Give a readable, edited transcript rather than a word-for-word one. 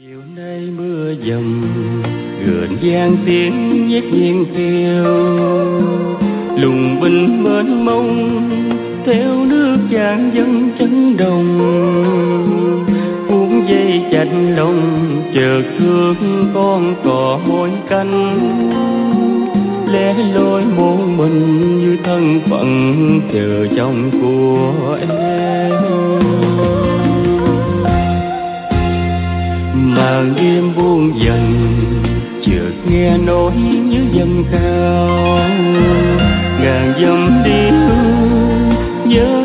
Chiều nay mưa dầm gợn vang tiếng nhét nghiêng theo lùng bình mênh mông theo nước tràn dâng chấn đồng cuốn dây chặt lòng chợt thương con cò môi canh lẻ loi một mình như thân phận chờ chồng của em. Màn đêm buông dần chợt nghe nỗi nhớ dâng cao ngàn dặm tiếng nhớ